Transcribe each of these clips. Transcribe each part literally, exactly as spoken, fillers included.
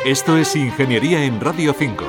Esto es Ingeniería en Radio cinco.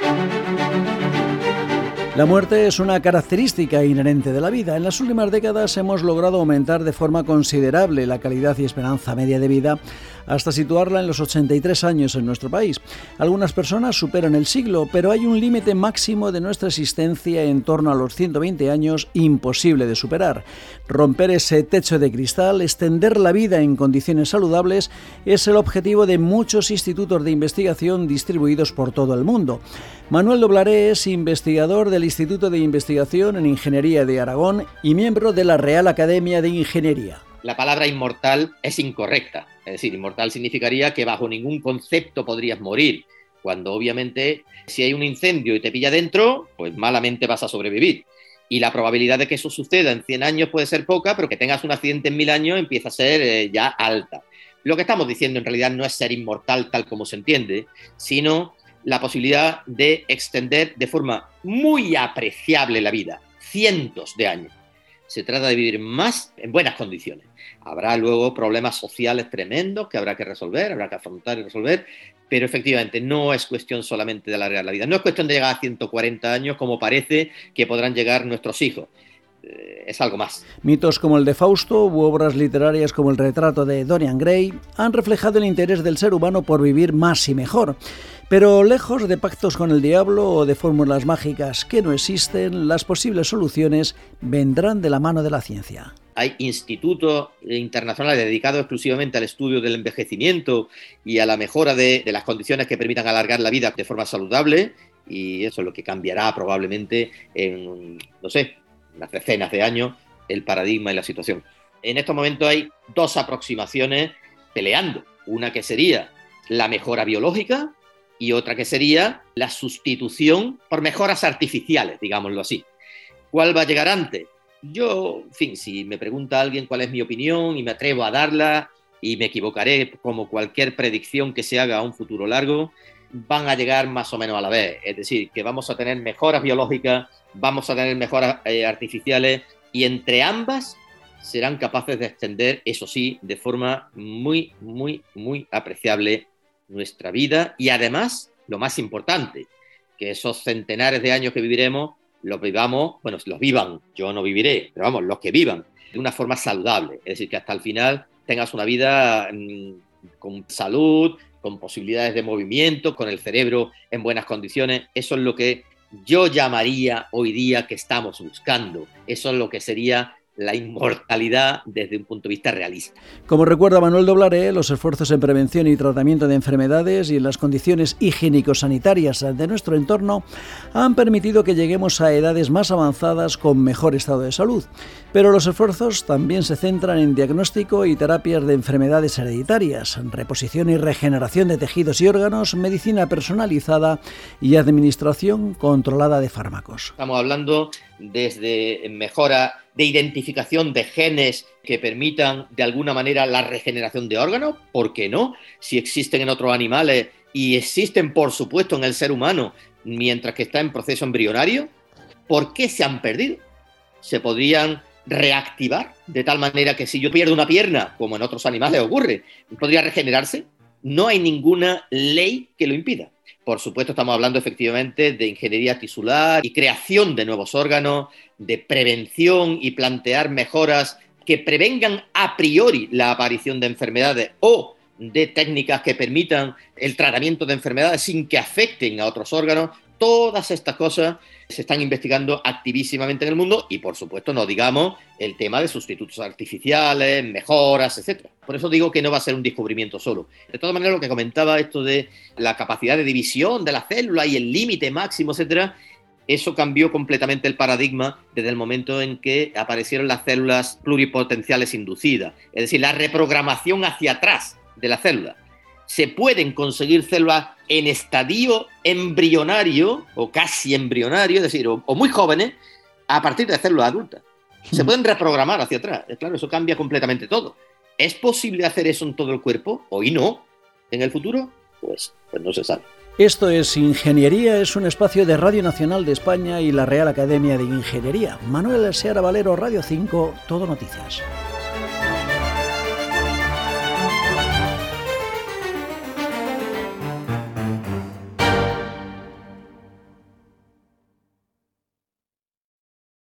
La muerte es una característica inherente de la vida. En las últimas décadas hemos logrado aumentar de forma considerable la calidad y esperanza media de vida hasta situarla en los ochenta y tres años en nuestro país. Algunas personas superan el siglo, pero hay un límite máximo de nuestra existencia en torno a los ciento veinte años imposible de superar. Romper ese techo de cristal, extender la vida en condiciones saludables, es el objetivo de muchos institutos de investigación distribuidos por todo el mundo. Manuel Doblaré es investigador del Instituto de Investigación en Ingeniería de Aragón y miembro de la Real Academia de Ingeniería. La palabra inmortal es incorrecta. Es decir, inmortal significaría que bajo ningún concepto podrías morir, cuando obviamente si hay un incendio y te pilla dentro, pues malamente vas a sobrevivir. Y la probabilidad de que eso suceda en cien años puede ser poca, pero que tengas un accidente en mil años empieza a ser eh, ya alta. Lo que estamos diciendo en realidad no es ser inmortal tal como se entiende, sino la posibilidad de extender de forma muy apreciable la vida, cientos de años. Se trata de vivir más en buenas condiciones. Habrá luego problemas sociales tremendos que habrá que resolver, habrá que afrontar y resolver, pero efectivamente no es cuestión solamente de alargar la vida. No es cuestión de llegar a ciento cuarenta años como parece que podrán llegar nuestros hijos. Eh, es algo más. Mitos como el de Fausto u obras literarias como el retrato de Dorian Gray han reflejado el interés del ser humano por vivir más y mejor. Pero lejos de pactos con el diablo o de fórmulas mágicas que no existen, las posibles soluciones vendrán de la mano de la ciencia. Hay institutos internacionales dedicados exclusivamente al estudio del envejecimiento y a la mejora de, de las condiciones que permitan alargar la vida de forma saludable, y eso es lo que cambiará probablemente en, no sé, unas decenas de años el paradigma y la situación. En estos momentos hay dos aproximaciones peleando. Una que sería la mejora biológica y otra que sería la sustitución por mejoras artificiales, digámoslo así. ¿Cuál va a llegar antes? Yo, en fin, si me pregunta alguien cuál es mi opinión y me atrevo a darla y me equivocaré como cualquier predicción que se haga a un futuro largo, van a llegar más o menos a la vez. Es decir, que vamos a tener mejoras biológicas, vamos a tener mejoras eh, artificiales y entre ambas serán capaces de extender, eso sí, de forma muy, muy, muy apreciable nuestra vida y además, lo más importante, que esos centenares de años que viviremos los vivamos, bueno, los vivan, yo no viviré, pero vamos, los que vivan de una forma saludable, es decir, que hasta el final tengas una vida mmm, con salud, con posibilidades de movimiento, con el cerebro en buenas condiciones. Eso es lo que yo llamaría hoy día que estamos buscando, eso es lo que sería la inmortalidad desde un punto de vista realista. Como recuerda Manuel Doblaré, los esfuerzos en prevención y tratamiento de enfermedades y en las condiciones higiénico-sanitarias de nuestro entorno han permitido que lleguemos a edades más avanzadas con mejor estado de salud. Pero los esfuerzos también se centran en diagnóstico y terapias de enfermedades hereditarias, reposición y regeneración de tejidos y órganos, medicina personalizada y administración controlada de fármacos. Estamos hablando desde mejora de identificación de genes que permitan de alguna manera la regeneración de órganos, ¿por qué no? Si existen en otros animales y existen por supuesto en el ser humano mientras que está en proceso embrionario, ¿por qué se han perdido? Se podrían reactivar de tal manera que si yo pierdo una pierna, como en otros animales ocurre, ¿podría regenerarse? No hay ninguna ley que lo impida. Por supuesto, estamos hablando efectivamente de ingeniería tisular y creación de nuevos órganos, de prevención y plantear mejoras que prevengan a priori la aparición de enfermedades o de técnicas que permitan el tratamiento de enfermedades sin que afecten a otros órganos. Todas estas cosas se están investigando activísimamente en el mundo y, por supuesto, no digamos el tema de sustitutos artificiales, mejoras, etcétera. Por eso digo que no va a ser un descubrimiento solo. De todas maneras, lo que comentaba esto de la capacidad de división de la célula y el límite máximo, etcétera, eso cambió completamente el paradigma desde el momento en que aparecieron las células pluripotenciales inducidas, es decir, la reprogramación hacia atrás de la célula. Se pueden conseguir células en estadio embrionario o casi embrionario, es decir, o, o muy jóvenes, a partir de células adultas. Se pueden reprogramar hacia atrás. Claro, eso cambia completamente todo. ¿Es posible hacer eso en todo el cuerpo? ¿Hoy no? ¿En el futuro? Pues, pues no se sabe. Esto es Ingeniería, es un espacio de Radio Nacional de España y la Real Academia de Ingeniería. Manuel Seara Valero, Radio cinco, Todo Noticias.